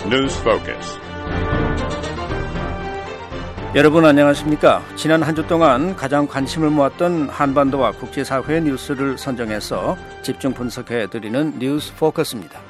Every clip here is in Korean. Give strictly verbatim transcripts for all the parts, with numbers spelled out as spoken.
News Focus. 여러분 안녕하십니까? 지난 한 주 동안 가장 관심을 모았던 한반도와 국제사회 뉴스를 선정해서 집중 분석해드리는 뉴스 포커스입니다.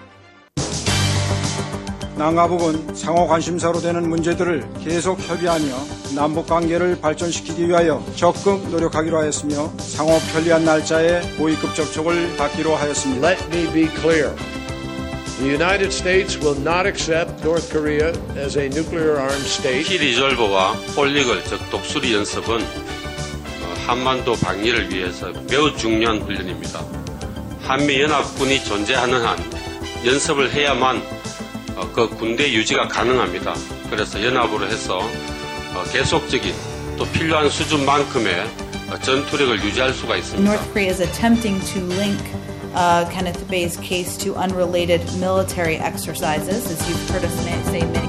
남과북은 상호 관심사로 되는 문제들을 계속 협의하며 남북관계를 발전시키기 위하여 적극 노력하기로 하였으며 상호 편리한 날짜에 고위급 접촉을 받기로 하였습니다. Let me be clear. The United States will not accept North Korea as a nuclear-armed state. 키리졸버와 폴리글, 즉 독수리 연습은 한반도 방위를 위해서 매우 중요한 훈련입니다. 한미연합군이 존재하는 한 연습을 해야만 그 군대 유지가 가능합니다. 그래서 연합으로 해서 계속적인 또 필요한 수준만큼의 전투력을 유지할 수가 있습니다. North Korea is attempting to link Uh, Kenneth Bae's case to unrelated military exercises, as you've heard us say many.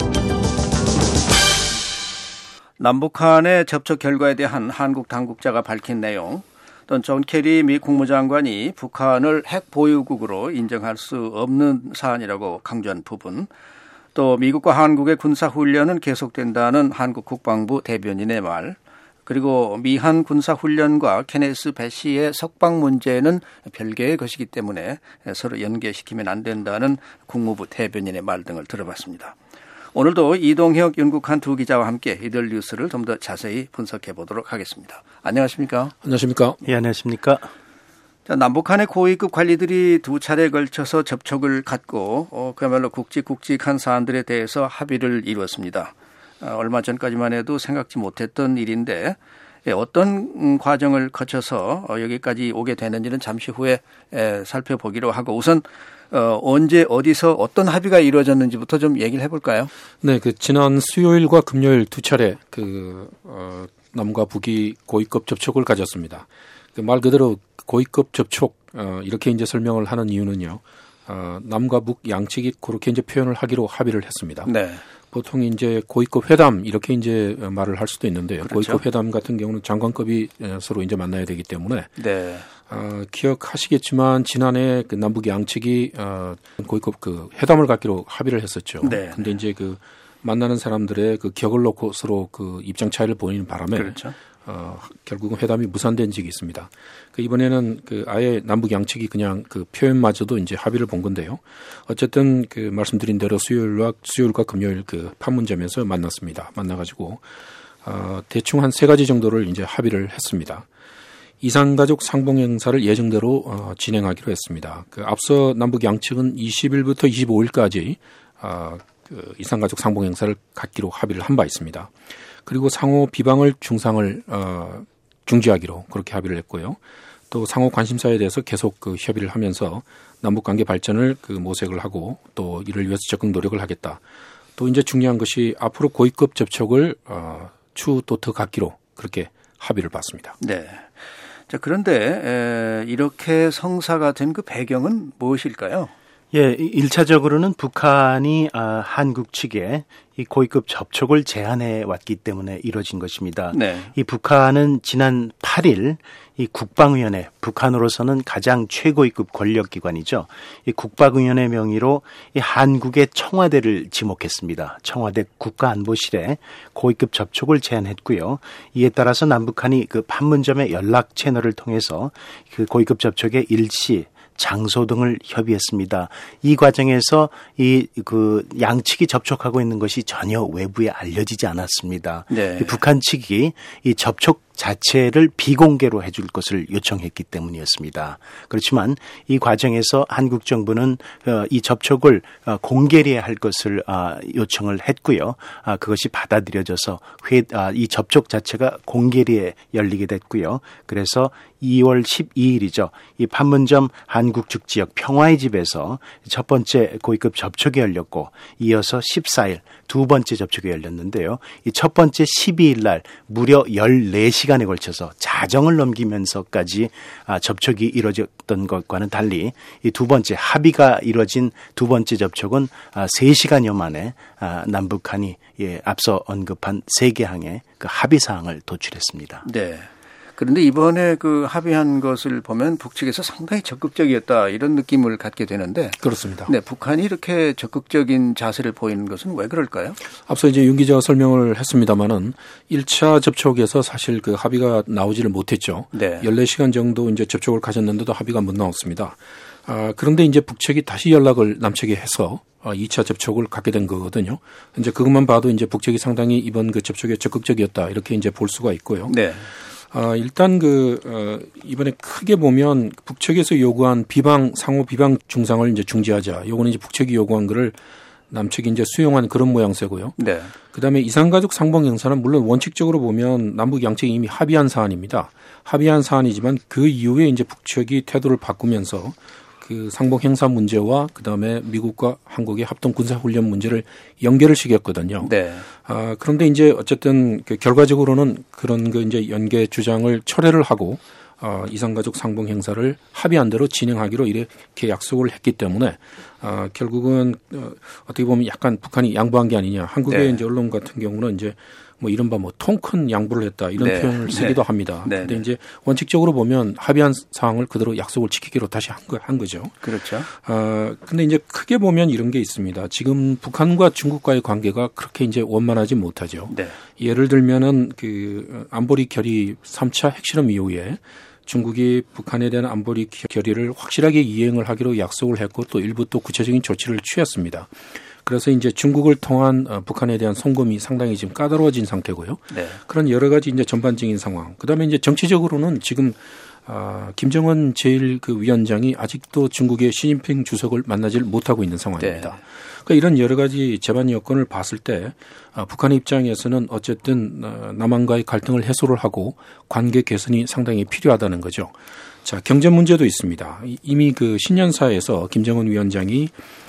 남북한의 접촉 결과에 대한 한국 당국자가 밝힌 내용, 또 존 케리 미 국무장관이 북한을 핵 보유국으로 인정할 수 없는 사안이라고 강조한 부분, 또 미국과 한국의 군사훈련은 계속된다는 한국 국방부 대변인의 말, 그리고 미한 군사훈련과 케네스 배 씨의 석방 문제는 별개의 것이기 때문에 서로 연계시키면 안 된다는 국무부 대변인의 말 등을 들어봤습니다. 오늘도 이동혁, 윤국한 두 기자와 함께 이들 뉴스를 좀 더 자세히 분석해 보도록 하겠습니다. 안녕하십니까? 안녕하십니까? 예, 안녕하십니까? 자, 남북한의 고위급 관리들이 두 차례에 걸쳐서 접촉을 갖고 어, 그야말로 굵직굵직한 사안들에 대해서 합의를 이루었습니다. 얼마 전까지만 해도 생각지 못했던 일인데 어떤 과정을 거쳐서 여기까지 오게 되는지는 잠시 후에 살펴보기로 하고 우선 언제 어디서 어떤 합의가 이루어졌는지부터 좀 얘기를 해볼까요? 네, 그 지난 수요일과 금요일 두 차례 그 어, 남과 북이 고위급 접촉을 가졌습니다. 그 말 그대로 고위급 접촉 어, 이렇게 이제 설명을 하는 이유는요. 어, 남과 북 양측이 그렇게 이제 표현을 하기로 합의를 했습니다. 네. 보통 이제 고위급 회담 이렇게 이제 말을 할 수도 있는데요. 그렇죠. 고위급 회담 같은 경우는 장관급이 서로 이제 만나야 되기 때문에 네. 어, 기억하시겠지만 지난해 그 남북 양측이 어, 고위급 그 회담을 갖기로 합의를 했었죠. 네. 근데 이제 그 만나는 사람들의 그 격을 놓고 서로 그 입장 차이를 보이는 바람에 그렇죠. 어, 결국은 회담이 무산된 적이 있습니다. 그 이번에는 그 아예 남북 양측이 그냥 그 표현마저도 이제 합의를 본 건데요. 어쨌든 그 말씀드린 대로 수요일과 수요일과 금요일 그 판문점에서 만났습니다. 만나가지고 어, 대충 한 세 가지 정도를 이제 합의를 했습니다. 이산가족 상봉 행사를 예정대로 어, 진행하기로 했습니다. 그 앞서 남북 양측은 이십 일부터 이십오 일까지 어, 그 이산가족 상봉 행사를 갖기로 합의를 한 바 있습니다. 그리고 상호 비방을 중상을 어, 중지하기로 그렇게 합의를 했고요. 또 상호 관심사에 대해서 계속 그 협의를 하면서 남북관계 발전을 그 모색을 하고 또 이를 위해서 적극 노력을 하겠다. 또 이제 중요한 것이 앞으로 고위급 접촉을 어, 추후 또 더 갖기로 그렇게 합의를 봤습니다. 네. 자, 그런데 에, 이렇게 성사가 된 그 배경은 무엇일까요? 예, 일 차적으로는 북한이 아, 한국 측에 이 고위급 접촉을 제안해 왔기 때문에 이루어진 것입니다. 네. 이 북한은 지난 팔 일 이 국방위원회, 북한으로서는 가장 최고위급 권력기관이죠. 이 국방위원회 명의로 이 한국의 청와대를 지목했습니다. 청와대 국가안보실에 고위급 접촉을 제안했고요. 이에 따라서 남북한이 그 판문점의 연락 채널을 통해서 그 고위급 접촉의 일시 장소 등을 협의했습니다. 이 과정에서 이 그 양측이 접촉하고 있는 것이 전혀 외부에 알려지지 않았습니다. 네. 북한 측이 이 접촉 자체를 비공개로 해줄 것을 요청했기 때문이었습니다. 그렇지만 이 과정에서 한국 정부는 이 접촉을 공개해야 할 것을 요청을 했고요. 그것이 받아들여져서 이 접촉 자체가 공개리에 열리게 됐고요. 그래서 이월 십이일이죠. 이 판문점 한국축지역 평화의 집에서 첫 번째 고위급 접촉이 열렸고 이어서 십사일 두 번째 접촉이 열렸는데요. 이 첫 번째 십이일 날 무려 열네 시간에 걸쳐서 자정을 넘기면서까지 접촉이 이루어졌던 것과는 달리 이 두 번째 합의가 이루어진 두 번째 접촉은 세 시간여 만에 남북한이 앞서 언급한 세 개 항의 그 합의 사항을 도출했습니다. 네. 그런데 이번에 그 합의한 것을 보면 북측에서 상당히 적극적이었다 이런 느낌을 갖게 되는데 그렇습니다. 네, 북한이 이렇게 적극적인 자세를 보이는 것은 왜 그럴까요? 앞서 이제 윤 기자가 설명을 했습니다마는 일 차 접촉에서 사실 그 합의가 나오지를 못했죠. 네. 열네 시간 정도 이제 접촉을 가졌는데도 합의가 못 나왔습니다. 아, 그런데 이제 북측이 다시 연락을 남측에 해서 이 차 접촉을 갖게 된 거거든요. 이제 그것만 봐도 이제 북측이 상당히 이번 그 접촉에 적극적이었다 이렇게 이제 볼 수가 있고요. 네. 아, 일단 그, 어, 이번에 크게 보면 북측에서 요구한 비방, 상호 비방 중상을 이제 중지하자. 요거는 이제 북측이 요구한 거를 남측이 이제 수용한 그런 모양새고요. 네. 그 다음에 이산가족 상봉 행사는 물론 원칙적으로 보면 남북 양측이 이미 합의한 사안입니다. 합의한 사안이지만 그 이후에 이제 북측이 태도를 바꾸면서 그 상봉 행사 문제와 그다음에 미국과 한국의 합동 군사 훈련 문제를 연계를 시켰거든요. 네. 아, 그런데 이제 어쨌든 그 결과적으로는 그런 그 이제 연계 주장을 철회를 하고 어, 이산가족 상봉 행사를 합의한 대로 진행하기로 이렇게 약속을 했기 때문에 어, 결국은 어, 어떻게 보면 약간 북한이 양보한 게 아니냐. 한국의 네. 이제 언론 같은 경우는 이제 뭐 이른바 뭐 통 큰 양보를 했다 이런 네. 표현을 쓰기도 네. 합니다. 네. 그런데 이제 원칙적으로 보면 합의한 사항을 그대로 약속을 지키기로 다시 한, 거, 한 거죠. 그렇죠. 어, 근데 이제 크게 보면 이런 게 있습니다. 지금 북한과 중국과의 관계가 그렇게 이제 원만하지 못하죠. 네. 예를 들면은 그 안보리 결의 삼 차 핵실험 이후에 중국이 북한에 대한 안보리 결의를 확실하게 이행을 하기로 약속을 했고 또 일부 또 구체적인 조치를 취했습니다. 그래서 이제 중국을 통한 북한에 대한 송금이 상당히 지금 까다로워진 상태고요. 네. 그런 여러 가지 이제 전반적인 상황. 그다음에 이제 정치적으로는 지금 아, 김정은 제일 그 위원장이 아직도 중국의 시진핑 주석을 만나질 못하고 있는 상황입니다. 네. 그러니까 이런 여러 가지 재반 여건을 봤을 때 아, 북한의 입장에서는 어쨌든 어, 남한과의 갈등을 해소를 하고 관계 개선이 상당히 필요하다는 거죠. 자, 경제 문제도 있습니다. 이미 그 신년사에서 김정은 위원장이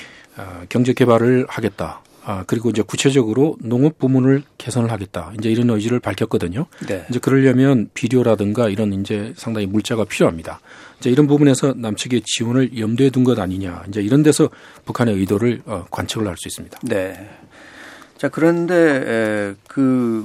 아, 경제 개발을 하겠다. 아, 그리고 이제 구체적으로 농업 부문을 개선을 하겠다. 이제 이런 의지를 밝혔거든요. 네. 이제 그러려면 비료라든가 이런 이제 상당히 물자가 필요합니다. 이제 이런 부분에서 남측의 지원을 염두에 둔 것 아니냐. 이제 이런 데서 북한의 의도를 어, 관측을 할 수 있습니다. 네. 자, 그런데 에, 그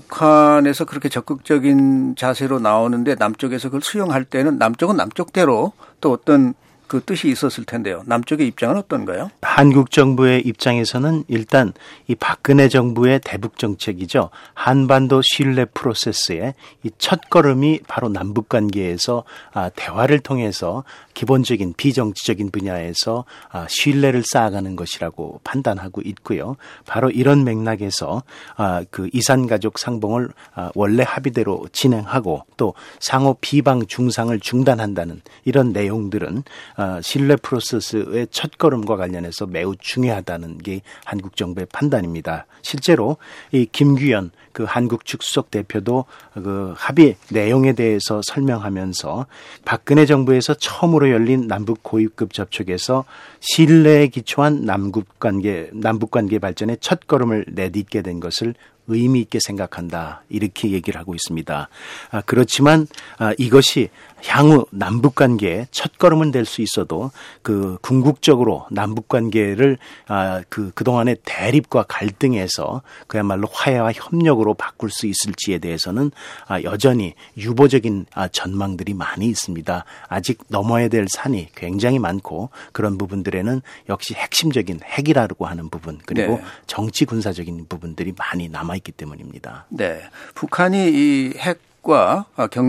북한에서 그렇게 적극적인 자세로 나오는데 남쪽에서 그걸 수용할 때는 남쪽은 남쪽대로 또 어떤 그 뜻이 있었을 텐데요. 남쪽의 입장은 어떤가요? 한국 정부의 입장에서는 일단 이 박근혜 정부의 대북 정책이죠. 한반도 신뢰 프로세스의 이 첫걸음이 바로 남북 관계에서 대화를 통해서 기본적인 비정치적인 분야에서 신뢰를 쌓아가는 것이라고 판단하고 있고요. 바로 이런 맥락에서 그 이산가족 상봉을 원래 합의대로 진행하고 또 상호 비방 중상을 중단한다는 이런 내용들은 신뢰 프로세스의 첫걸음과 관련해서 매우 중요하다는 게 한국 정부의 판단입니다. 실제로 이 김규현 그 한국 측 수석 대표도 그 합의 내용에 대해서 설명하면서 박근혜 정부에서 처음으로 열린 남북 고위급 접촉에서 신뢰에 기초한 남북 관계 남북 관계 발전의 첫걸음을 내딛게 된 것을 의미 있게 생각한다. 이렇게 얘기를 하고 있습니다. 아, 그렇지만 아, 이것이 향후 남북관계의 첫걸음은 될 수 있어도 그 궁극적으로 남북관계를 아, 그 그동안의 대립과 갈등에서 그야말로 화해와 협력으로 바꿀 수 있을지에 대해서는 아, 여전히 유보적인 아, 전망들이 많이 있습니다. 아직 넘어야 될 산이 굉장히 많고 그런 부분들에는 역시 핵심적인 핵이라고 하는 부분 그리고 네. 정치 군사적인 부분들이 많이 남아있기 때문입니다. 네, 북한이 이 핵과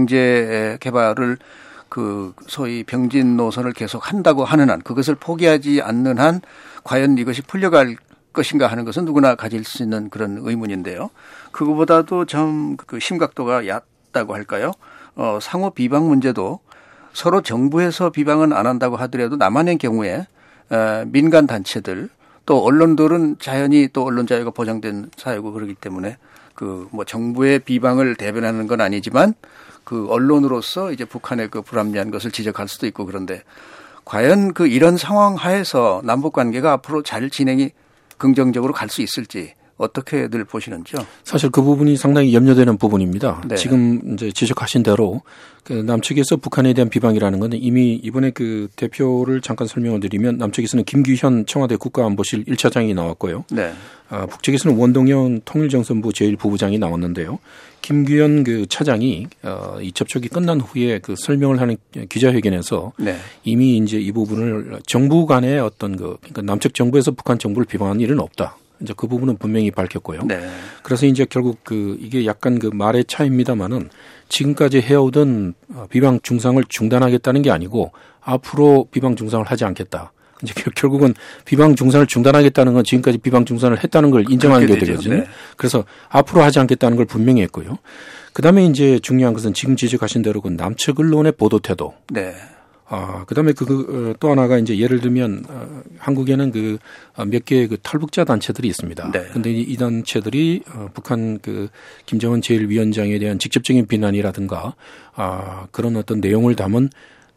경제 개발을 그 소위 병진 노선을 계속 한다고 하는 한 그것을 포기하지 않는 한 과연 이것이 풀려갈 것인가 하는 것은 누구나 가질 수 있는 그런 의문인데요. 그거보다도 좀 그 심각도가 얕다고 할까요? 어, 상호 비방 문제도 서로 정부에서 비방은 안 한다고 하더라도 남한의 경우에 어, 민간 단체들 또 언론들은 자연히 또 언론 자유가 보장된 사회고 그러기 때문에 그 뭐 정부의 비방을 대변하는 건 아니지만 그 언론으로서 이제 북한의 그 불합리한 것을 지적할 수도 있고 그런데 과연 그 이런 상황 하에서 남북 관계가 앞으로 잘 진행이 긍정적으로 갈 수 있을지 어떻게들 보시는지요? 사실 그 부분이 상당히 염려되는 부분입니다. 네. 지금 이제 지적하신 대로 그 남측에서 북한에 대한 비방이라는 건 이미 이번에 그 대표를 잠깐 설명을 드리면 남측에서는 김규현 청와대 국가안보실 일 차장이 나왔고요. 네. 아, 북측에서는 원동현 통일정선부 제일 부부장이 나왔는데요. 김규현 그 차장이 어, 이 접촉이 끝난 후에 그 설명을 하는 기자회견에서 네. 이미 이제 이 부분을 정부 간의 어떤 그 그러니까 남측 정부에서 북한 정부를 비방한 일은 없다. 이제 그 부분은 분명히 밝혔고요. 네. 그래서 이제 결국 그 이게 약간 그 말의 차이입니다만은 지금까지 해오던 비방 중상을 중단하겠다는 게 아니고 앞으로 비방 중상을 하지 않겠다. 이제 결국은 비방 중상을 중단하겠다는 건 지금까지 비방 중상을 했다는 걸 인정하는 게 되거든요. 네. 그래서 앞으로 하지 않겠다는 걸 분명히 했고요. 그다음에 이제 중요한 것은 지금 지적하신 대로 그 남측 언론의 보도 태도. 네. 아, 그 다음에 그, 또 하나가 이제 예를 들면, 어, 한국에는 그, 몇 개의 그 탈북자 단체들이 있습니다. 네. 근데 이 단체들이, 어, 북한 그, 김정은 제일 위원장에 대한 직접적인 비난이라든가, 아, 그런 어떤 내용을 담은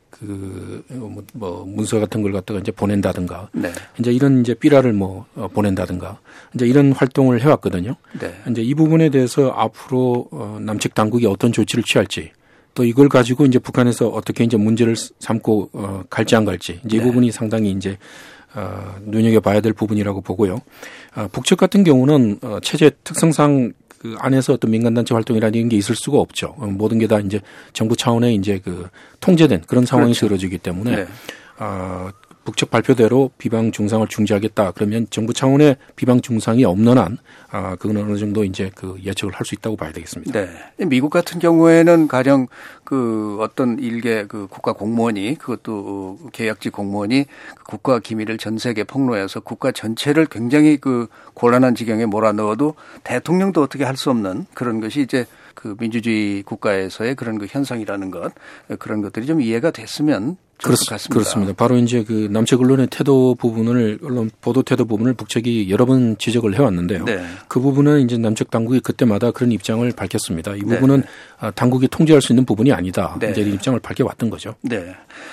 그, 뭐, 뭐 문서 같은 걸 갖다가 이제 보낸다든가. 네. 이제 이런 이제 삐라를 뭐, 어, 보낸다든가. 이제 이런 활동을 해왔거든요. 네. 이제 이 부분에 대해서 앞으로, 어, 남측 당국이 어떤 조치를 취할지. 또 이걸 가지고 이제 북한에서 어떻게 이제 문제를 삼고 어 갈지 안 갈지 이제 이 네. 부분이 상당히 이제 어 눈여겨봐야 될 부분이라고 보고요. 어 북측 같은 경우는 어 체제 특성상 그 안에서 어떤 민간단체 활동이라는 게 있을 수가 없죠. 어 모든 게 다 이제 정부 차원의 이제 그 통제된 그런 상황이 그렇죠. 이루어지기 때문에 네. 어 북측 발표대로 비방 중상을 중지하겠다. 그러면 정부 차원의 비방 중상이 없는 한, 아, 그건 어느 정도 이제 그 예측을 할 수 있다고 봐야 되겠습니다. 네. 미국 같은 경우에는 가령 그 어떤 일개 그 국가 공무원이 그것도 계약직 공무원이 국가 기밀을 전 세계 폭로해서 국가 전체를 굉장히 그 곤란한 지경에 몰아넣어도 대통령도 어떻게 할 수 없는 그런 것이 이제 그 민주주의 국가에서의 그런 그 현상이라는 것, 그런 것들이 좀 이해가 됐으면 좋을 것 같습니다. 그렇습니다. 바로 이제 그 남측 언론의 태도 부분을, 언론 보도 태도 부분을 북측이 여러 번 지적을 해왔는데요. 네. 그 부분은 이제 남측 당국이 그때마다 그런 입장을 밝혔습니다. 이 부분은 네. 당국이 통제할 수 있는 부분이 아니다. 네. 이제 입장을 밝혀왔던 거죠. 네.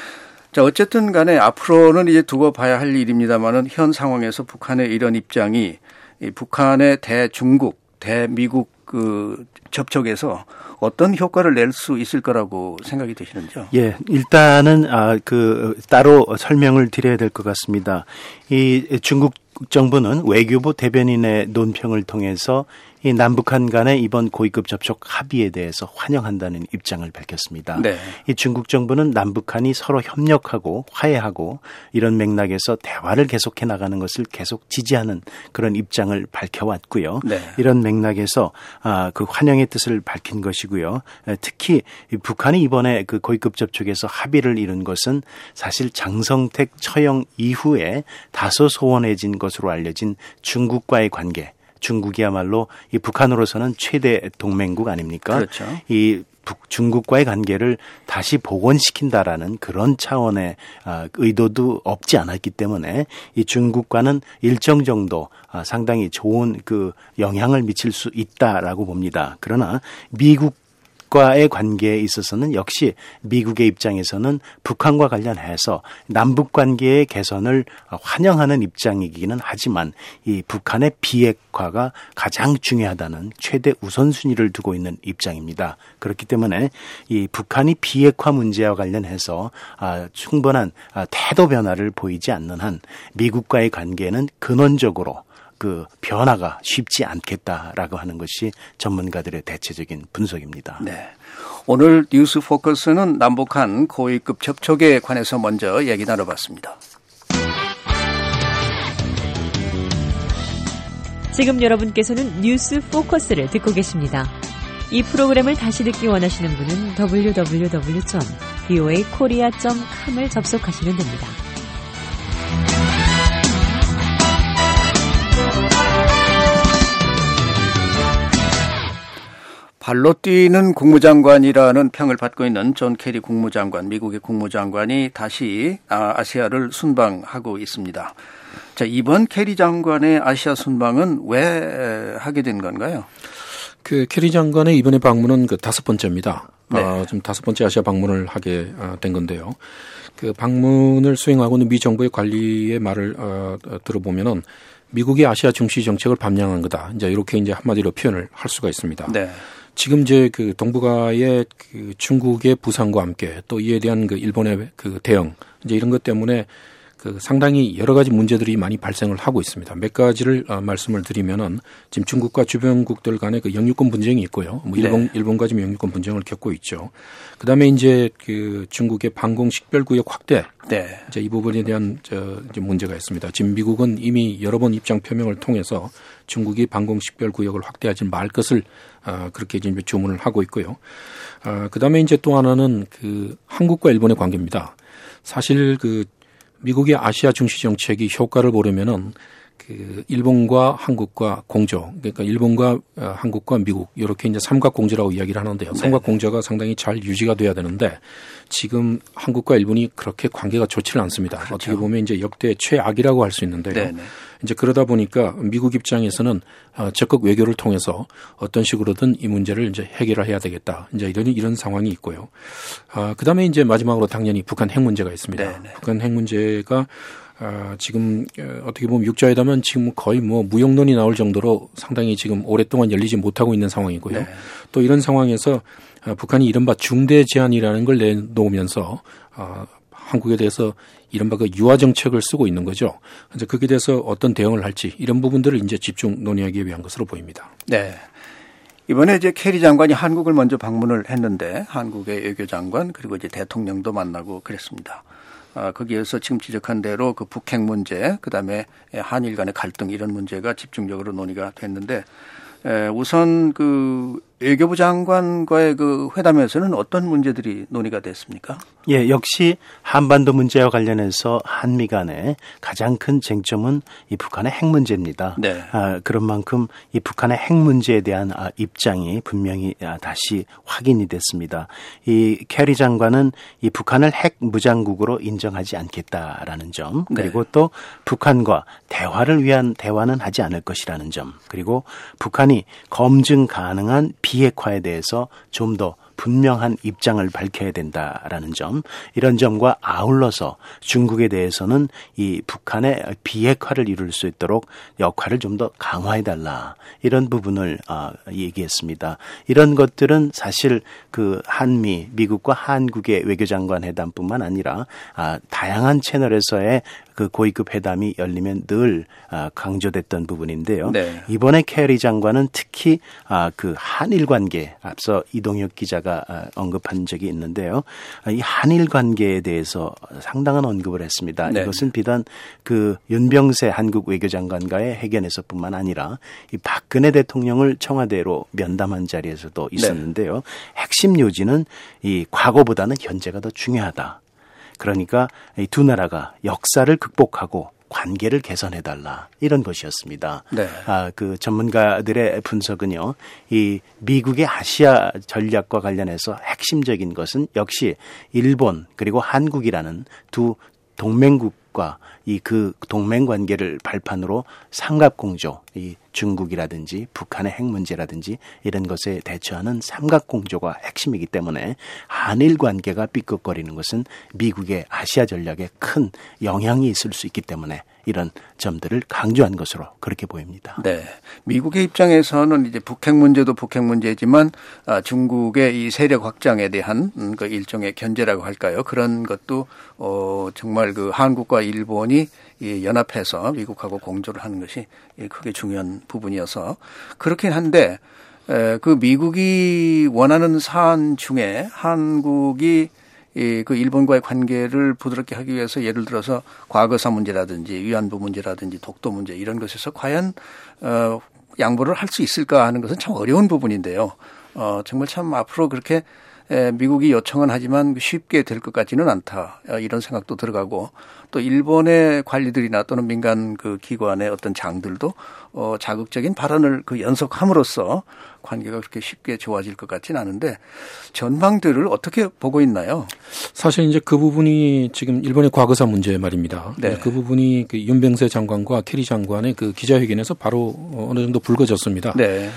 자, 어쨌든 간에 앞으로는 이제 두고 봐야 할 일입니다만은 현 상황에서 북한의 이런 입장이 이 북한의 대중국, 대미국 그 접촉에서 어떤 효과를 낼 수 있을 거라고 생각이 되시는지요? 예, 일단은 아, 그 따로 설명을 드려야 될 것 같습니다. 이 중국 정부는 외교부 대변인의 논평을 통해서 이 남북한 간의 이번 고위급 접촉 합의에 대해서 환영한다는 입장을 밝혔습니다. 네. 이 중국 정부는 남북한이 서로 협력하고 화해하고 이런 맥락에서 대화를 계속해 나가는 것을 계속 지지하는 그런 입장을 밝혀왔고요. 네. 이런 맥락에서 아, 그 환영의 뜻을 밝힌 것이고요. 특히 북한이 이번에 그 고위급 접촉에서 합의를 이룬 것은 사실 장성택 처형 이후에 다소 소원해진 것으로 알려진 중국과의 관계. 중국이야말로 이 북한으로서는 최대 동맹국 아닙니까? 그렇죠. 이 북, 중국과의 관계를 다시 복원시킨다라는 그런 차원의 의도도 없지 않았기 때문에 이 중국과는 일정 정도 상당히 좋은 그 영향을 미칠 수 있다라고 봅니다. 그러나 미국 과의 관계에 있어서는 역시 미국의 입장에서는 북한과 관련해서 남북 관계의 개선을 환영하는 입장이기는 하지만 이 북한의 비핵화가 가장 중요하다는 최대 우선순위를 두고 있는 입장입니다. 그렇기 때문에 이 북한이 비핵화 문제와 관련해서 충분한 태도 변화를 보이지 않는 한 미국과의 관계는 근원적으로 그 변화가 쉽지 않겠다라고 하는 것이 전문가들의 대체적인 분석입니다. 네. 오늘 뉴스 포커스는 남북한 고위급 접촉에 관해서 먼저 얘기 나눠봤습니다. 지금 여러분께서는 뉴스 포커스를 듣고 계십니다. 이 프로그램을 다시 듣기 원하시는 분은 더블유 더블유 더블유 점 브이오에이 코리아 점 컴을 접속하시면 됩니다. 발로 뛰는 국무장관이라는 평을 받고 있는 존 케리 국무장관, 미국의 국무장관이 다시 아시아를 순방하고 있습니다. 자, 이번 케리 장관의 아시아 순방은 왜 하게 된 건가요? 그 케리 장관의 이번에 방문은 그 다섯 번째입니다. 네. 어, 좀 다섯 번째 아시아 방문을 하게 된 건데요. 그 방문을 수행하고 있는 미 정부의 관리의 말을 어, 들어보면은 미국의 아시아 중시 정책을 밤양한 거다. 이제 이렇게 이제 한마디로 표현을 할 수가 있습니다. 네. 지금 이제 그 동북아의 그 중국의 부상과 함께 또 이에 대한 그 일본의 그 대응 이제 이런 것 때문에 그 상당히 여러 가지 문제들이 많이 발생을 하고 있습니다. 몇 가지를 어, 말씀을 드리면은 지금 중국과 주변국들 간의 그 영유권 분쟁이 있고요. 뭐 일본 네. 일본과 지금 영유권 분쟁을 겪고 있죠. 그다음에 이제 그 중국의 방공 식별구역 확대. 네. 이제 이 부분에 대한 저 이제 문제가 있습니다. 지금 미국은 이미 여러 번 입장 표명을 통해서 중국이 방공 식별구역을 확대하지 말 것을 어, 그렇게 이제 주문을 하고 있고요. 어, 그다음에 이제 또 하나는 그 한국과 일본의 관계입니다. 사실 그 미국의 아시아 중시 정책이 효과를 보려면은 그 일본과 한국과 공조, 그러니까 일본과 한국과 미국 이렇게 이제 삼각 공조라고 이야기를 하는데요. 네. 삼각 공조가 상당히 잘 유지가 돼야 되는데 지금 한국과 일본이 그렇게 관계가 좋지는 않습니다. 그렇죠. 어떻게 보면 이제 역대 최악이라고 할 수 있는데요. 네네. 이제 그러다 보니까 미국 입장에서는 적극 외교를 통해서 어떤 식으로든 이 문제를 이제 해결을 해야 되겠다. 이제 이런 이런 상황이 있고요. 아, 그다음에 이제 마지막으로 당연히 북한 핵 문제가 있습니다. 네네. 북한 핵 문제가 아, 지금 어떻게 보면 육자회담은 지금 거의 뭐 무용론이 나올 정도로 상당히 지금 오랫동안 열리지 못하고 있는 상황이고요. 네. 또 이런 상황에서 북한이 이른바 중대 제한이라는 걸 내놓으면서 아, 한국에 대해서 이른바 그 유화 정책을 쓰고 있는 거죠. 그래서 거기에 대해서 어떤 대응을 할지 이런 부분들을 이제 집중 논의하기 위한 것으로 보입니다. 네. 이번에 이제 케리 장관이 한국을 먼저 방문을 했는데 한국의 외교장관 그리고 이제 대통령도 만나고 그랬습니다. 아, 거기에서 지금 지적한 대로 그 북핵 문제, 그 다음에 한일 간의 갈등 이런 문제가 집중적으로 논의가 됐는데, 에, 우선 그 외교부 장관과의 그 회담에서는 어떤 문제들이 논의가 됐습니까? 예, 역시 한반도 문제와 관련해서 한미 간의 가장 큰 쟁점은 이 북한의 핵 문제입니다. 네. 아, 그런 만큼 이 북한의 핵 문제에 대한 아, 입장이 분명히 아, 다시 확인이 됐습니다. 이 캐리 장관은 이 북한을 핵 무장국으로 인정하지 않겠다라는 점, 그리고 네. 또 북한과 대화를 위한 대화는 하지 않을 것이라는 점, 그리고 북한이 검증 가능한 비핵화에 대해서 좀 더 분명한 입장을 밝혀야 된다라는 점, 이런 점과 아울러서 중국에 대해서는 이 북한의 비핵화를 이룰 수 있도록 역할을 좀 더 강화해달라, 이런 부분을 아, 얘기했습니다. 이런 것들은 사실 그 한미, 미국과 한국의 외교장관 회담뿐만 아니라 아, 다양한 채널에서의 그 고위급 회담이 열리면 늘 아, 강조됐던 부분인데요. 네. 이번에 캐리 장관은 특히 아, 그 한일 관계, 앞서 이동혁 기자가 아, 언급한 적이 있는데요. 아, 이 한일 관계에 대해서 상당한 언급을 했습니다. 네. 이것은 비단 그 윤병세 한국 외교장관과의 회견에서뿐만 아니라 이 박근혜 대통령을 청와대로 면담한 자리에서도 있었는데요. 네. 핵심 요지는 이 과거보다는 현재가 더 중요하다. 그러니까 이 두 나라가 역사를 극복하고 관계를 개선해달라, 이런 것이었습니다. 네. 아, 그 전문가들의 분석은요, 이 미국의 아시아 전략과 관련해서 핵심적인 것은 역시 일본 그리고 한국이라는 두 동맹국과 이 그 동맹 관계를 발판으로 삼각공조, 이 중국이라든지 북한의 핵 문제라든지 이런 것에 대처하는 삼각공조가 핵심이기 때문에 한일 관계가 삐걱거리는 것은 미국의 아시아 전략에 큰 영향이 있을 수 있기 때문에 이런 점들을 강조한 것으로 그렇게 보입니다. 네, 미국의 입장에서는 이제 북핵 문제도 북핵 문제지만 아, 중국의 이 세력 확장에 대한 음, 그 일종의 견제라고 할까요? 그런 것도 어, 정말 그 한국과 일본이 이 연합해서 미국하고 공조를 하는 것이 크게 중요한 부분이어서 그렇긴 한데 에, 그 미국이 원하는 사안 중에 한국이 이 그 일본과의 관계를 부드럽게 하기 위해서 예를 들어서 과거사 문제라든지 위안부 문제라든지 독도 문제 이런 것에서 과연 어, 양보를 할 수 있을까 하는 것은 참 어려운 부분인데요. 어, 정말 참 앞으로 그렇게 에, 미국이 요청은 하지만 쉽게 될 것 같지는 않다, 어, 이런 생각도 들어가고, 또 일본의 관리들이나 또는 민간 그 기관의 어떤 장들도 어, 자극적인 발언을 그 연속함으로써 관계가 그렇게 쉽게 좋아질 것 같지는 않은데 전망들을 어떻게 보고 있나요? 사실 이제 그 부분이 지금 일본의 과거사 문제 말입니다. 네. 그 부분이 그 윤병세 장관과 캐리 장관의 그 기자회견에서 바로 어느 정도 불거졌습니다. 네.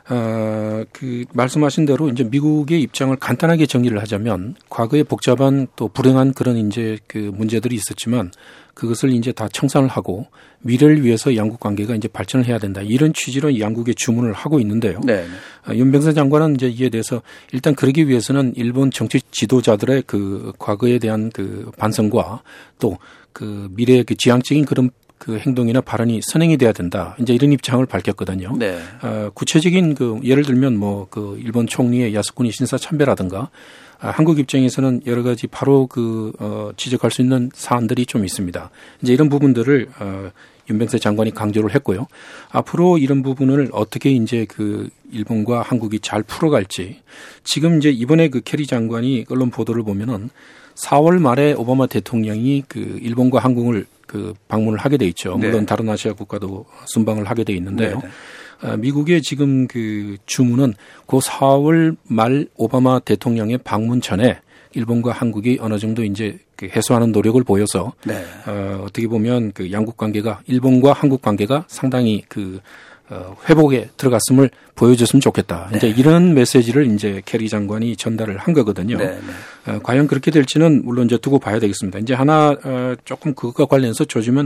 어, 그 말씀하신 대로 이제 미국의 입장을 간단하게 정리를 하자면 과거에 복잡한 또 불행한 그런 이제 그 문제들이 있었지만 그것을 이제 다 청산을 하고 미래를 위해서 양국 관계가 이제 발전을 해야 된다. 이런 취지로 양국에 주문을 하고 있는데요. 네. 어, 윤병세 장관은 이제 이에 대해서 일단 그러기 위해서는 일본 정치 지도자들의 그 과거에 대한 그 반성과 또 그 미래의 그 지향적인 그런 그 행동이나 발언이 선행이 돼야 된다. 이제 이런 입장을 밝혔거든요. 네. 어, 구체적인 그 예를 들면 뭐 그 일본 총리의 야스쿠니 신사 참배라든가 아, 한국 입장에서는 여러 가지 바로 그 어, 지적할 수 있는 사안들이 좀 있습니다. 이제 이런 부분들을 어, 윤병세 장관이 강조를 했고요. 앞으로 이런 부분을 어떻게 이제 그 일본과 한국이 잘 풀어갈지 지금 이제 이번에 그 캐리 장관이 언론 보도를 보면은 사월 말에 오바마 대통령이 그 일본과 한국을 그 방문을 하게 돼 있죠. 물론 네. 다른 아시아 국가도 순방을 하게 돼 있는데요. 네. 미국의 지금 그 주문은 그 사월 말 오바마 대통령의 방문 전에 일본과 한국이 어느 정도 이제 그 해소하는 노력을 보여서 네. 어, 어떻게 보면 그 양국 관계가 일본과 한국 관계가 상당히 그 어, 회복에 들어갔음을 보여줬으면 좋겠다. 네. 이제 이런 메시지를 이제 캐리 장관이 전달을 한 거거든요. 네, 네. 어, 과연 그렇게 될지는 물론 이제 두고 봐야 되겠습니다. 이제 하나 어, 조금 그것과 관련해서 조지면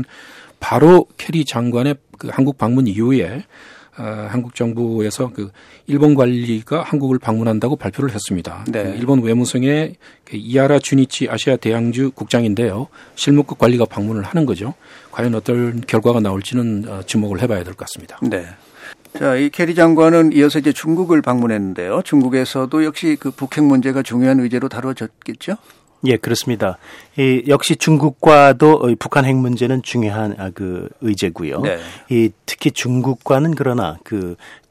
바로 캐리 장관의 그 한국 방문 이후에 어, 한국 정부에서 그 일본 관리가 한국을 방문한다고 발표를 했습니다. 네. 그 일본 외무성의 그 이하라 주니치 아시아 대양주 국장인데요. 실무급 관리가 방문을 하는 거죠. 과연 어떤 결과가 나올지는 어, 주목을 해봐야 될 것 같습니다. 네. 자, 이 캐리 장관은 이어서 이제 중국을 방문했는데요. 중국에서도 역시 그 북핵 문제가 중요한 의제로 다뤄졌겠죠? 예, 그렇습니다. 이, 역시 중국과도 북한 핵 문제는 중요한 아, 그 의제고요. 네. 이, 특히 중국과는 그러나 그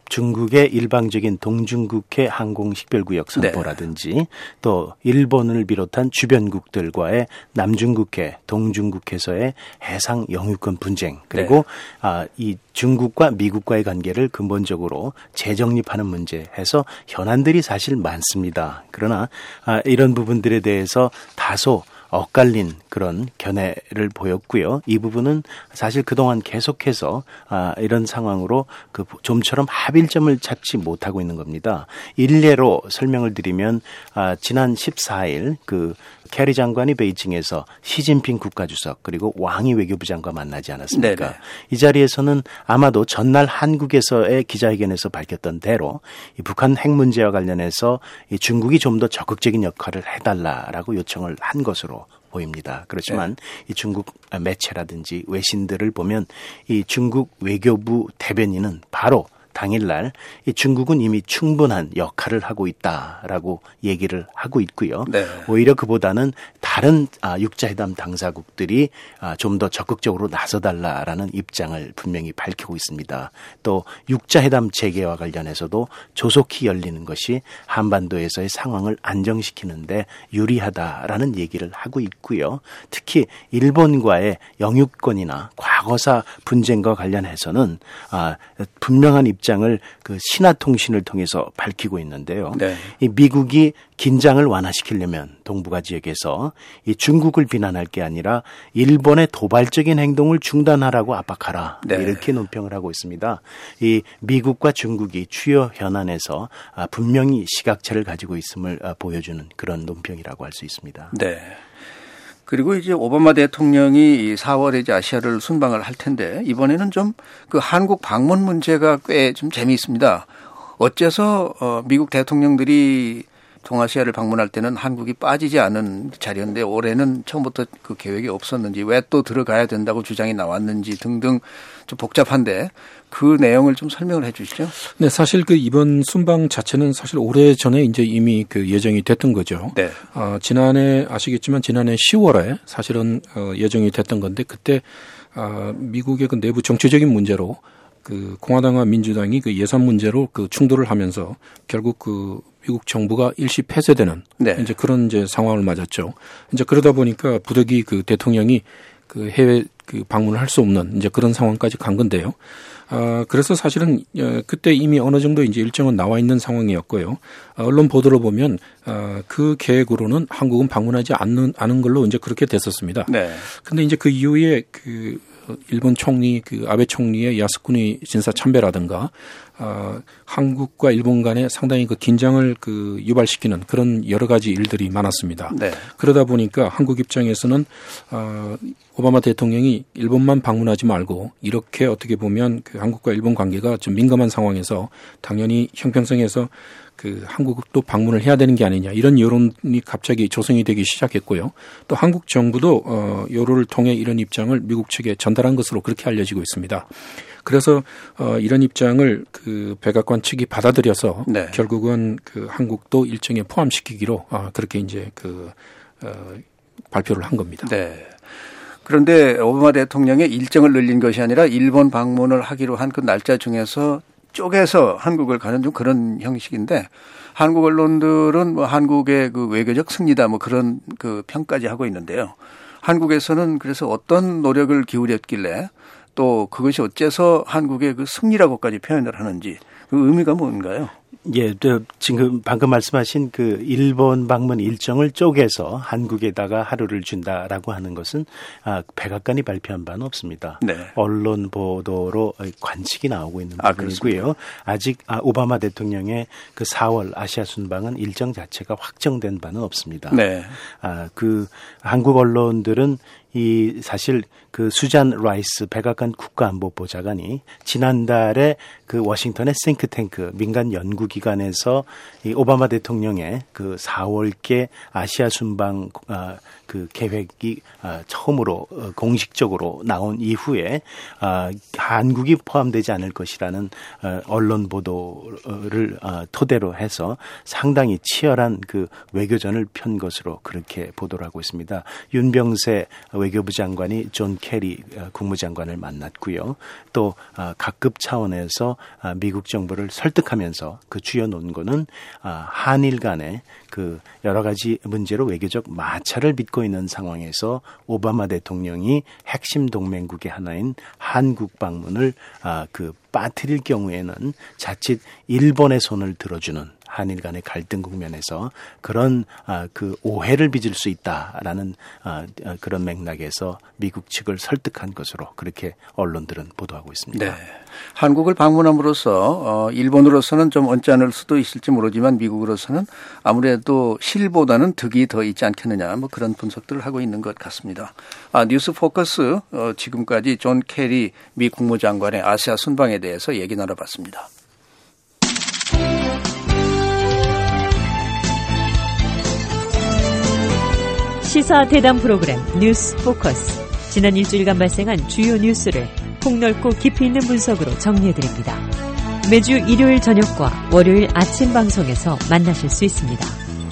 중국의 일방적인 동중국해 항공식별구역 선포라든지 네. 또 일본을 비롯한 주변국들과의 남중국해, 동중국해에서의 해상 영유권 분쟁 그리고 네. 아, 이 중국과 미국과의 관계를 근본적으로 재정립하는 문제 해서 현안들이 사실 많습니다. 그러나 아, 이런 부분들에 대해서 다소 엇갈린 그런 견해를 보였고요. 이 부분은 사실 그동안 계속해서 아, 이런 상황으로 그 좀처럼 합일점을 찾지 못하고 있는 겁니다. 일례로 설명을 드리면 아, 지난 십사 일 그 캐리 장관이 베이징에서 시진핑 국가주석 그리고 왕이 외교부 장관 만나지 않았습니까? 네네. 이 자리에서는 아마도 전날 한국에서의 기자회견에서 밝혔던 대로 이 북한 핵 문제와 관련해서 이 중국이 좀 더 적극적인 역할을 해달라라고 요청을 한 것으로 보입니다. 그렇지만 네. 이 중국 매체라든지 외신들을 보면 이 중국 외교부 대변인은 바로 당일날 이 중국은 이미 충분한 역할을 하고 있다라고 얘기를 하고 있고요. 네. 오히려 그보다는 다른 아, 육자회담 당사국들이 아, 좀 더 적극적으로 나서달라라는 입장을 분명히 밝히고 있습니다. 또 육자회담 재개와 관련해서도 조속히 열리는 것이 한반도에서의 상황을 안정시키는 데 유리하다라는 얘기를 하고 있고요. 특히 일본과의 영유권이나 과거사 분쟁과 관련해서는 아, 분명한 입장 입장을 그 신화통신을 통해서 밝히고 있는데요. 네. 이 미국이 긴장을 완화시키려면 동북아 지역에서 이 중국을 비난할 게 아니라 일본의 도발적인 행동을 중단하라고 압박하라. 네. 이렇게 논평을 하고 있습니다. 이 미국과 중국이 주요 현안에서 분명히 시각차를 가지고 있음을 보여주는 그런 논평이라고 할 수 있습니다. 네. 그리고 이제 오바마 대통령이 사월에 이제 아시아를 순방을 할 텐데 이번에는 좀 그 한국 방문 문제가 꽤 좀 재미있습니다. 어째서 어 미국 대통령들이 동아시아를 방문할 때는 한국이 빠지지 않은 자리였는데 올해는 처음부터 그 계획이 없었는지 왜 또 들어가야 된다고 주장이 나왔는지 등등 좀 복잡한데 그 내용을 좀 설명을 해 주시죠. 네, 사실 그 이번 순방 자체는 사실 오래 전에 이제 이미 그 예정이 됐던 거죠. 네. 어, 지난해 아시겠지만 지난해 시월에 사실은 어, 예정이 됐던 건데 그때 어, 미국의 그 내부 정치적인 문제로 그 공화당과 민주당이 그 예산 문제로 그 충돌을 하면서 결국 그 미국 정부가 일시 폐쇄되는 네. 이제 그런 이제 상황을 맞았죠. 이제 그러다 보니까 부득이 그 대통령이 그 해외 그 방문을 할 수 없는 이제 그런 상황까지 간 건데요. 아, 그래서 사실은 그때 이미 어느 정도 이제 일정은 나와 있는 상황이었고요. 언론 보도를 보면 그 계획으로는 한국은 방문하지 않는 않은 걸로 이제 그렇게 됐었습니다. 네. 근데 이제 그 이후에 그 일본 총리 그 아베 총리의 야스쿠니 진사 참배라든가 어, 한국과 일본 간에 상당히 그 긴장을 그 유발시키는 그런 여러 가지 일들이 많았습니다. 네. 그러다 보니까 한국 입장에서는 어, 오바마 대통령이 일본만 방문하지 말고 이렇게 어떻게 보면 그 한국과 일본 관계가 좀 민감한 상황에서 당연히 형평성에서 그 한국도 방문을 해야 되는 게 아니냐 이런 여론이 갑자기 조성이 되기 시작했고요. 또 한국 정부도 어, 여론을 통해 이런 입장을 미국 측에 전달한 것으로 그렇게 알려지고 있습니다. 그래서 어, 이런 입장을 그 백악관 측이 받아들여서 네. 결국은 그 한국도 일정에 포함시키기로 어, 그렇게 이제 그 어, 발표를 한 겁니다. 네. 그런데 오바마 대통령의 일정을 늘린 것이 아니라 일본 방문을 하기로 한 그 날짜 중에서 쪼개서 한국을 가는 좀 그런 형식인데 한국 언론들은 뭐 한국의 그 외교적 승리다 뭐 그런 그 평가까지 하고 있는데요. 한국에서는 그래서 어떤 노력을 기울였길래 또 그것이 어째서 한국의 그 승리라고까지 표현을 하는지 그 의미가 뭔가요? 예, 지금 방금 말씀하신 그 일본 방문 일정을 쪼개서 한국에다가 하루를 준다라고 하는 것은 아, 백악관이 발표한 바는 없습니다. 네. 언론 보도로 관측이 나오고 있는 아, 부분이고요. 아직 아, 오바마 대통령의 그 사월 아시아 순방은 일정 자체가 확정된 바는 없습니다. 네. 아, 그 한국 언론들은 이 사실 그 수잔 라이스 백악관 국가안보보좌관이 지난달에 그 워싱턴의 싱크탱크 민간 연구기관에서 이 오바마 대통령의 그 사월께 아시아 순방 아, 그 계획이 아, 처음으로 어, 공식적으로 나온 이후에 아, 한국이 포함되지 않을 것이라는 어, 언론 보도를 어, 토대로 해서 상당히 치열한 그 외교전을 편 것으로 그렇게 보도를 하고 있습니다. 윤병세 외교부 장관이 존 캐리 국무장관을 만났고요. 또 각급 차원에서 미국 정부를 설득하면서 그 주요 논거는 한일 간의 그 여러 가지 문제로 외교적 마찰을 빚고 있는 상황에서 오바마 대통령이 핵심 동맹국의 하나인 한국 방문을 그 빠뜨릴 경우에는 자칫 일본의 손을 들어주는 한일 간의 갈등 국면에서 그런 아, 그 오해를 빚을 수 있다라는 아, 그런 맥락에서 미국 측을 설득한 것으로 그렇게 언론들은 보도하고 있습니다. 네. 한국을 방문함으로써 어, 일본으로서는 좀 언짢을 수도 있을지 모르지만 미국으로서는 아무래도 실보다는 득이 더 있지 않겠느냐 뭐 그런 분석들을 하고 있는 것 같습니다. 아, 뉴스 포커스 어, 지금까지 존 캐리 미 국무장관의 아시아 순방에 대해서 얘기 나눠봤습니다. 시사 대담 프로그램 뉴스 포커스. 지난 일주일간 발생한 주요 뉴스를 폭넓고 깊이 있는 분석으로 정리해드립니다. 매주 일요일 저녁과 월요일 아침 방송에서 만나실 수 있습니다.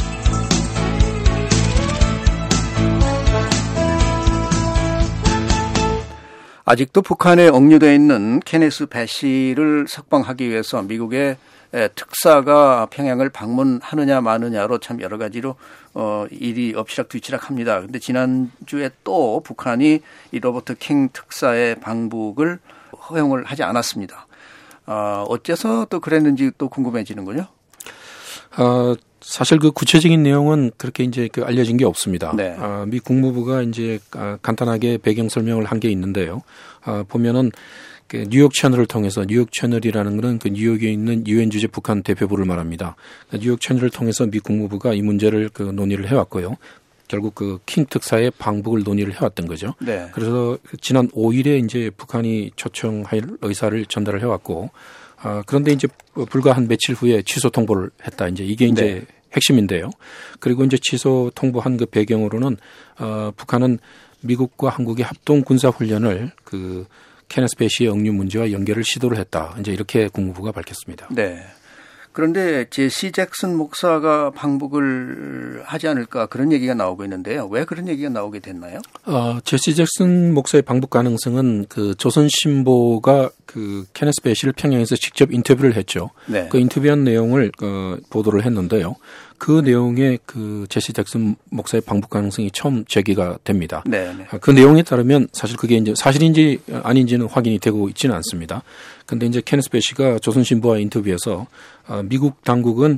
아직도 북한에 억류되어 있는 케네스 배시를 석방하기 위해서 미국의 특사가 평양을 방문하느냐 마느냐로 참 여러 가지로 어, 일이 엎치락뒤치락합니다. 그런데 지난주에 또 북한이 이 로버트 킹 특사의 방북을 허용을 하지 않았습니다. 어, 어째서 또 그랬는지 또 궁금해지는군요. 어, 사실 그 구체적인 내용은 그렇게 이제 그 알려진 게 없습니다. 네. 어, 미 국무부가 이제 간단하게 배경 설명을 한 게 있는데요. 어, 보면은 그 뉴욕 채널을 통해서 뉴욕 채널이라는 것은 그 뉴욕에 있는 유엔 주재 북한 대표부를 말합니다. 그 뉴욕 채널을 통해서 미 국무부가 이 문제를 그 논의를 해왔고요. 결국 그 킹 특사의 방북을 논의를 해왔던 거죠. 네. 그래서 지난 오일에 이제 북한이 초청할 의사를 전달을 해왔고, 아, 그런데 이제 불과 한 며칠 후에 취소 통보를 했다. 이제 이게 이제 네. 핵심인데요. 그리고 이제 취소 통보한 그 배경으로는 어, 북한은 미국과 한국의 합동 군사 훈련을 그 케네스 배시의 억류 문제와 연결을 시도를 했다. 이제 이렇게 국무부가 밝혔습니다. 네. 그런데 제시 잭슨 목사가 방북을 하지 않을까 그런 얘기가 나오고 있는데요. 왜 그런 얘기가 나오게 됐나요? 어, 제시 잭슨 목사의 방북 가능성은 그 조선신보가 그 케네스 배시를 평양에서 직접 인터뷰를 했죠. 네. 그 인터뷰한 내용을 어, 보도를 했는데요. 그 내용에 그 제시 잭슨 목사의 방북 가능성이 처음 제기가 됩니다. 네, 네. 그 내용에 따르면 사실 그게 이제 사실인지 아닌지는 확인이 되고 있지는 않습니다. 그런데 이제 케네스 배시가 조선신보와 인터뷰에서 미국 당국은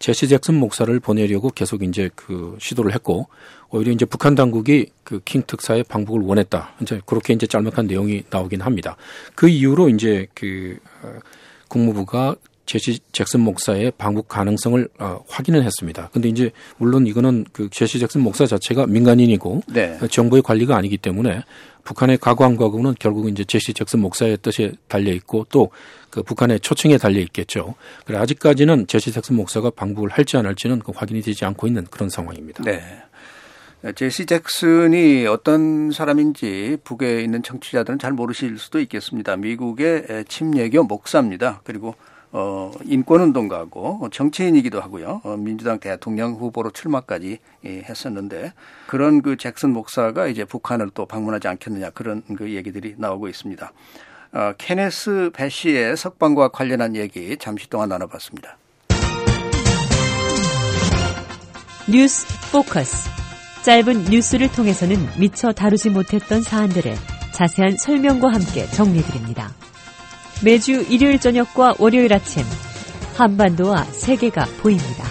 제시 잭슨 목사를 보내려고 계속 이제 그 시도를 했고 오히려 이제 북한 당국이 그 킹 특사의 방북을 원했다. 이제 그렇게 이제 짤막한 내용이 나오긴 합니다. 그 이후로 이제 그 국무부가 제시 잭슨 목사의 방북 가능성을 어, 확인을 했습니다. 근데 이제 물론 이거는 그 제시 잭슨 목사 자체가 민간인이고 네. 정부의 관리가 아니기 때문에 북한의 각오 안 각오는 결국은 이제 제시 잭슨 목사의 뜻에 달려 있고 또 그 북한의 초청에 달려 있겠죠. 그래 아직까지는 제시 잭슨 목사가 방북을 할지 안 할지는 그 확인이 되지 않고 있는 그런 상황입니다. 네. 제시 잭슨이 어떤 사람인지 북에 있는 청취자들은 잘 모르실 수도 있겠습니다. 미국의 침례교 목사입니다. 그리고 어, 인권운동가고 정치인이기도 하고요. 어, 민주당 대통령 후보로 출마까지 예, 했었는데 그런 그 잭슨 목사가 이제 북한을 또 방문하지 않겠느냐 그런 그 얘기들이 나오고 있습니다. 어, 케네스 배시의 석방과 관련한 얘기 잠시 동안 나눠봤습니다. 뉴스 포커스. 짧은 뉴스를 통해서는 미처 다루지 못했던 사안들을 자세한 설명과 함께 정리해드립니다. 매주 일요일 저녁과 월요일 아침 한반도와 세계가 보입니다.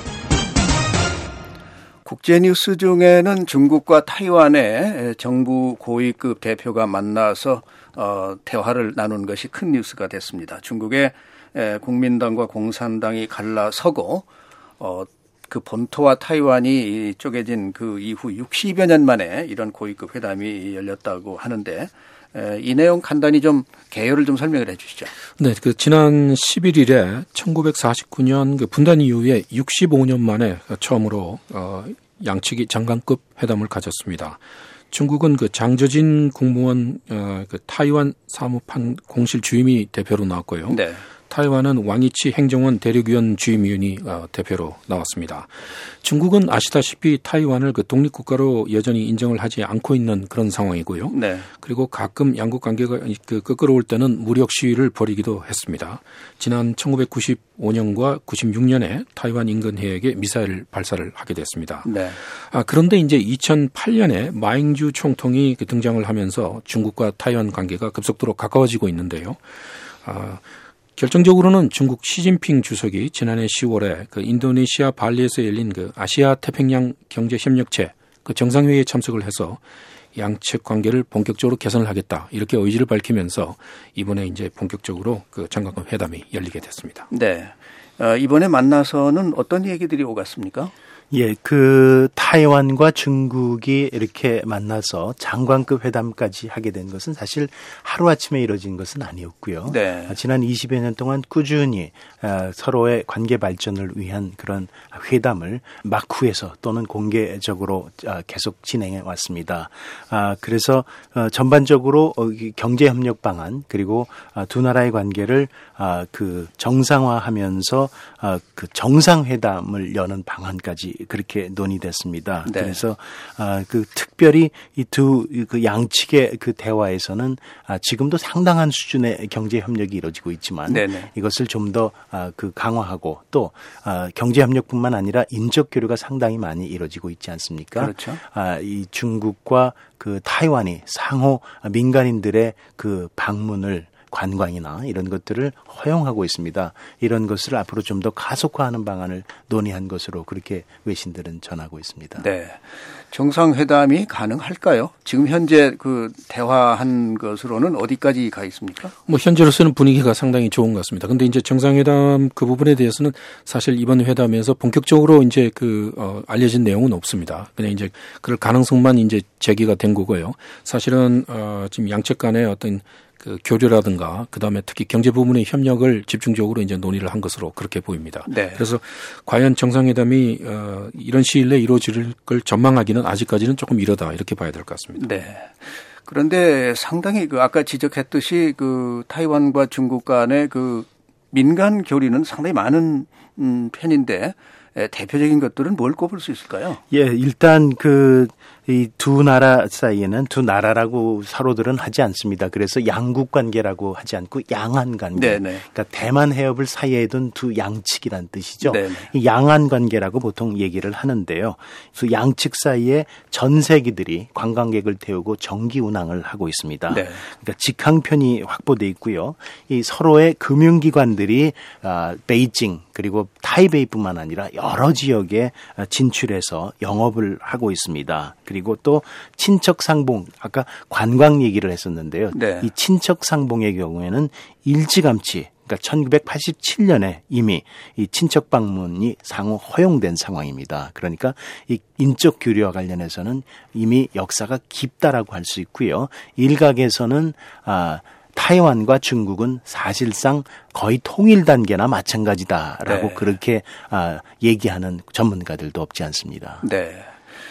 국제뉴스 중에는 중국과 타이완의 정부 고위급 대표가 만나서 어, 대화를 나눈 것이 큰 뉴스가 됐습니다. 중국의 국민당과 공산당이 갈라서고 어, 그 본토와 타이완이 쪼개진 그 이후 육십여 년 만에 이런 고위급 회담이 열렸다고 하는데 이 내용 간단히 좀 개요를 좀 설명을 해 주시죠. 네, 그 지난 십일일에 천구백사십구 년 그 분단 이후에 육십오 년 만에 처음으로 어, 양측이 장관급 회담을 가졌습니다. 중국은 그 장저진 국무원 어, 그 타이완 사무판 공실 주임이 대표로 나왔고요. 네. 타이완은 왕이치 행정원 대륙위원 주임위원이 어, 대표로 나왔습니다. 중국은 아시다시피 타이완을 그 독립국가로 여전히 인정을 하지 않고 있는 그런 상황이고요. 네. 그리고 가끔 양국 관계가 그 끄끄러울 때는 무력 시위를 벌이기도 했습니다. 지난 천구백구십오 년과 구십육 년에 타이완 인근해역에 미사일 발사를 하게 됐습니다. 네. 아, 그런데 이제 이천팔 년에 마잉주 총통이 그 등장을 하면서 중국과 타이완 관계가 급속도로 가까워지고 있는데요. 아, 결정적으로는 중국 시진핑 주석이 지난해 시월에 그 인도네시아 발리에서 열린 그 아시아 태평양 경제협력체 그 정상회의에 참석을 해서 양측 관계를 본격적으로 개선을 하겠다 이렇게 의지를 밝히면서 이번에 이제 본격적으로 그 장관급 회담이 열리게 됐습니다. 네, 어, 이번에 만나서는 어떤 얘기들이 오갔습니까? 예, 그 타이완과 중국이 이렇게 만나서 장관급 회담까지 하게 된 것은 사실 하루아침에 이루어진 것은 아니었고요. 네. 지난 이십여 년 동안 꾸준히 서로의 관계 발전을 위한 그런 회담을 막후에서 또는 공개적으로 계속 진행해 왔습니다. 그래서 전반적으로 경제협력 방안 그리고 두 나라의 관계를 그 정상화하면서 그 정상회담을 여는 방안까지 그렇게 논의됐습니다. 네. 그래서 아, 그 특별히 이 두 그 양측의 그 대화에서는 아, 지금도 상당한 수준의 경제 협력이 이루어지고 있지만 네네. 이것을 좀 더 아, 그 강화하고 또 아, 경제 협력뿐만 아니라 인적 교류가 상당히 많이 이루어지고 있지 않습니까? 그렇죠. 아, 이 중국과 그 타이완이 상호 민간인들의 그 방문을 관광이나 이런 것들을 허용하고 있습니다. 이런 것을 앞으로 좀 더 가속화하는 방안을 논의한 것으로 그렇게 외신들은 전하고 있습니다. 네, 정상회담이 가능할까요? 지금 현재 그 대화한 것으로는 어디까지 가 있습니까? 뭐 현재로서는 분위기가 상당히 좋은 것 같습니다. 그런데 이제 정상회담 그 부분에 대해서는 사실 이번 회담에서 본격적으로 이제 그 어, 알려진 내용은 없습니다. 그냥 이제 그럴 가능성만 이제 제기가 된 거고요. 사실은 어, 지금 양측 간의 어떤 그 교류라든가 그다음에 특히 경제 부분의 협력을 집중적으로 이제 논의를 한 것으로 그렇게 보입니다. 네. 그래서 과연 정상회담이 어, 이런 시일 내에 이루어질 걸 전망하기는 아직까지는 조금 이르다 이렇게 봐야 될 것 같습니다. 네. 그런데 상당히 그 아까 지적했듯이 그 타이완과 중국 간의 그 민간 교류는 상당히 많은 음, 편인데 대표적인 것들은 뭘 꼽을 수 있을까요? 예, 일단 그 이 두 나라 사이에는 두 나라라고 서로들은 하지 않습니다. 그래서 양국 관계라고 하지 않고 양안 관계. 네네. 그러니까 대만 해협을 사이에 둔 두 양측이란 뜻이죠. 네네. 이 양안 관계라고 보통 얘기를 하는데요. 그 양측 사이에 전세기들이 관광객을 태우고 정기 운항을 하고 있습니다. 네. 그러니까 직항편이 확보돼 있고요. 이 서로의 금융기관들이 아, 베이징 그리고 타이베이뿐만 아니라 여러 지역에 진출해서 영업을 하고 있습니다. 그리고 또 친척 상봉, 아까 관광 얘기를 했었는데요. 네. 이 친척 상봉의 경우에는 일찌감치, 그러니까 천구백팔십칠 년에 이미 이 친척 방문이 상호 허용된 상황입니다. 그러니까 이 인적 교류와 관련해서는 이미 역사가 깊다라고 할 수 있고요. 일각에서는 아, 타이완과 중국은 사실상 거의 통일 단계나 마찬가지다라고 네. 그렇게 아, 얘기하는 전문가들도 없지 않습니다. 네.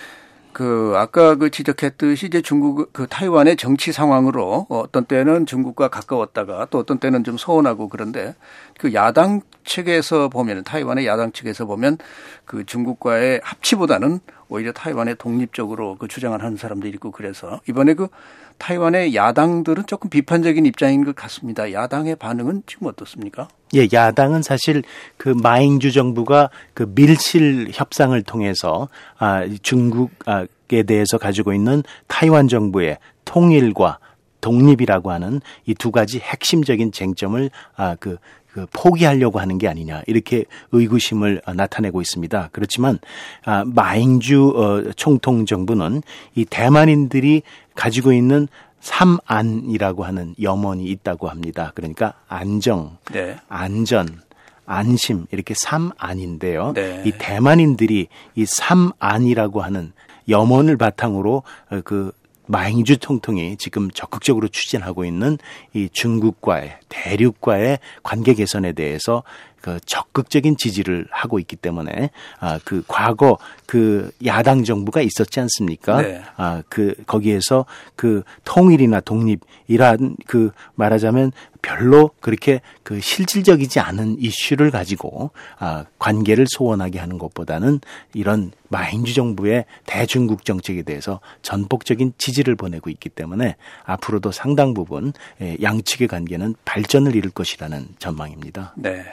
그 아까 그 지적했듯이 이제 중국 그 타이완의 정치 상황으로 어떤 때는 중국과 가까웠다가 또 어떤 때는 좀 소원하고 그런데 그 야당 측에서 보면 타이완의 야당 측에서 보면 그 중국과의 합치보다는 오히려 타이완의 독립적으로 그 주장을 하는 사람들이 있고 그래서 이번에 그 타이완의 야당들은 조금 비판적인 입장인 것 같습니다. 야당의 반응은 지금 어떻습니까? 예, 야당은 사실 그 마잉주 정부가 그 밀실 협상을 통해서 아, 중국에 대해서 가지고 있는 타이완 정부의 통일과 독립이라고 하는 이 두 가지 핵심적인 쟁점을 아, 그 그 포기하려고 하는 게 아니냐 이렇게 의구심을 나타내고 있습니다. 그렇지만 아, 마잉주 어, 총통 정부는 이 대만인들이 가지고 있는 삼안이라고 하는 염원이 있다고 합니다. 그러니까 안정, 네. 안전, 안심 이렇게 삼안인데요. 네. 이 대만인들이 이 삼안이라고 하는 염원을 바탕으로 그 마잉주 총통이 지금 적극적으로 추진하고 있는 이 중국과의 대륙과의 관계 개선에 대해서 그 적극적인 지지를 하고 있기 때문에 아, 그 과거 그 야당 정부가 있었지 않습니까? 네. 아, 그 거기에서 그 통일이나 독립이란 그 말하자면 별로 그렇게 그 실질적이지 않은 이슈를 가지고 아, 관계를 소원하게 하는 것보다는 이런 마잉주 정부의 대중국 정책에 대해서 전폭적인 지지를 보내고 있기 때문에 앞으로도 상당 부분 양측의 관계는 발전을 이룰 것이라는 전망입니다. 네.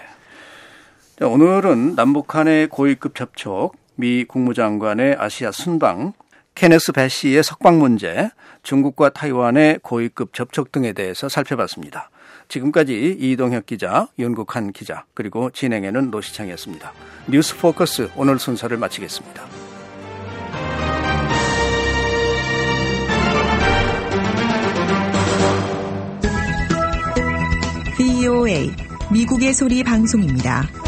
오늘은 남북한의 고위급 접촉, 미 국무장관의 아시아 순방, 케네스 배시의 석방 문제, 중국과 타이완의 고위급 접촉 등에 대해서 살펴봤습니다. 지금까지 이동혁 기자, 윤국한 기자, 그리고 진행에는 노시창이었습니다. 뉴스 포커스 오늘 순서를 마치겠습니다. 브이오에이 미국의 소리 방송입니다.